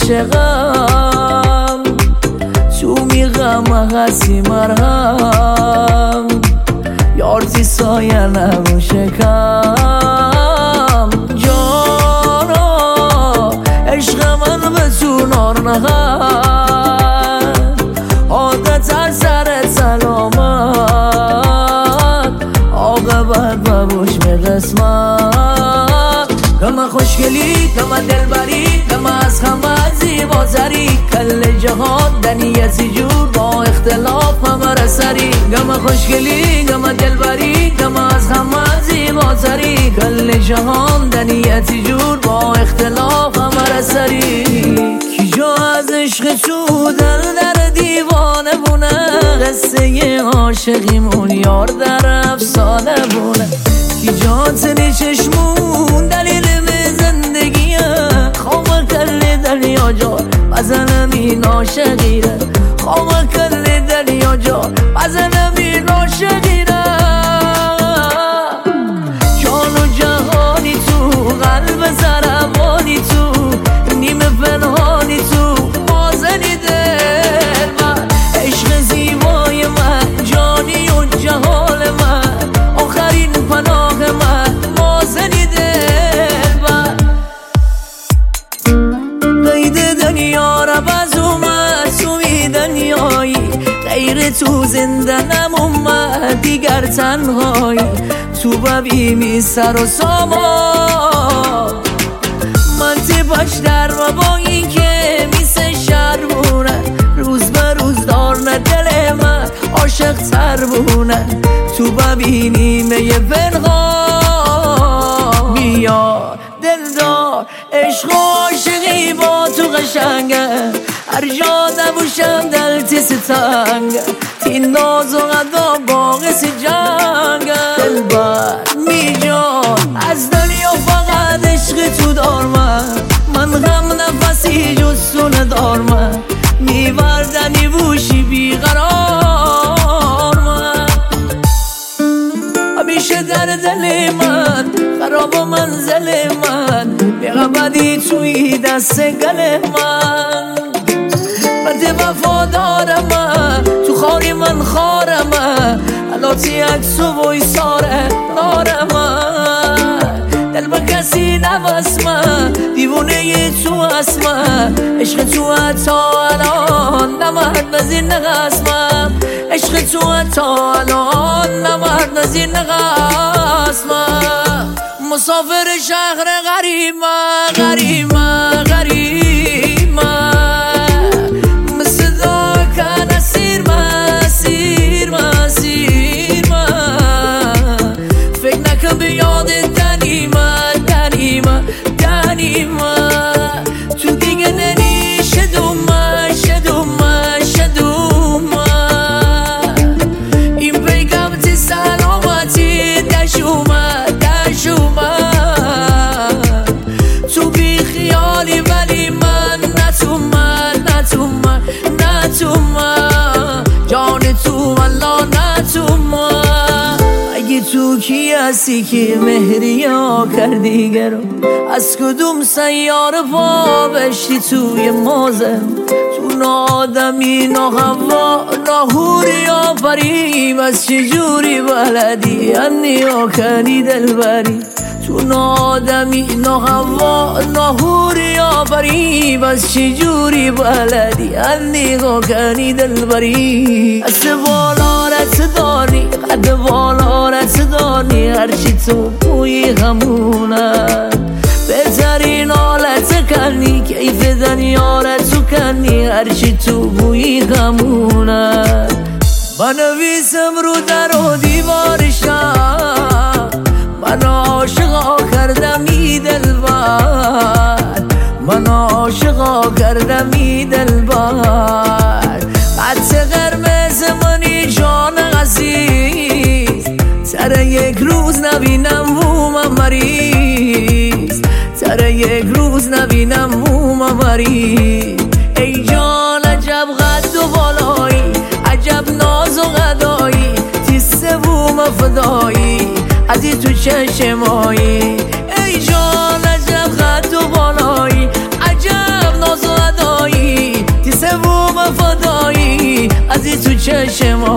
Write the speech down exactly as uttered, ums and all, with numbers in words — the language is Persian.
عاشقم تو میغم هستی مرهم یارتی سایه نبو شکم جانا عشق من به تو نار نهد عادت هر سر سلامت عاقبت ببوش به قسمت گمه خوشگلی گمه دلبری گمه از همه زیباتری کل جهان دنیتی جور با اختلاف همه رسری گمه خوشگلی گمه دلبری گمه از همه زیباتری کل جهان دنیتی جور با اختلاف همه رسری کی جا از عشق تو دل در دیوانه بونه قصه عاشقیمون یار در افسانه بونه کی جا تنی چشمون دلیل به زندگیه خواب کل دنیا جا بزنم این عاشقیره خواب کل دنیا جا بزنم این عاشقیره جان و جهانی تو قلب زرمانی تو نیمه پنهانی تو مازنی دل من عشق زیبای من جانی و جهان من آخرین پناه من مازنی دل من قید دنیا را باز اومد توی دنیایی غیر تو زنده نمومد دیگر تنهایی تو ببیمی سر و سامان من تیپاش در و با این که میسه شرمونه روز به روز دارنه دل من عاشق تر بونه تو ببینیم یه پنهان بیا دلدار عشق و عاشقی با تو قشنگه هر جا نبوشم دلتی ستنگه تین ناز و غدا باقی جنگه دلبر می جان از دنیا فقط عشق تو دار من من غم نفسی جستونه دار من میوردنی بوشی بیقرار من همیشه در دل من خراب و منزل من بیغبدی توی دست گل من بد وفادارم من تو خاری من خارم من علاتی عکس و ویساره نارم من دل با کسی نبست من دیوونه ی تو هست من عشق تو حتی الان نمرد نزیر نقسمم عشق تو حتی الان نمرد نزیر نقسمم مسافر شهر غریب من غریب من غریب من مثل داکن اسیر من سیر من سیر من فکر نکن به یاد دنی من دنی من دنی من تو دیگه ننی شدوم من شدوم من شدوم من این پیگم تی سلامتی دش اومد دش اومد تو بی خیالی ولی من نه تو من نه تو من نه تو من جان تو والا نه تو من اگه تو کی هستی که مهری ها کردی گرو از کدوم سیاره پا بشتی توی موزه تو نادمی نا هوا نا هوری آفریم از چجوری بلدی انی ها کنی دلبری تو نادمی نا هوا نا هوری آفریم از چجوری بلدی انی ها کنی دلبری از بالا رت داری قد بالا رت داری هرچی تو بوی همونه بهترین حالت کنی کیف دنیا را تو کنی هرچی تو بوی غمونه بنویسم رو در و دیوارشم من عاشقا کردم ای دلبر من عاشقا کردم ای دلبر خط قرمز منی جان عزیز سر یک روز نبینم و من مریض سر یک روز نبینم و من مریض ای جان عجب قد و بالایی عجب ناز و غدایی تیسه و مفدایی ازی تو چشمایی ای جان عجب قد و بالایی عجب ناز و غدایی چشم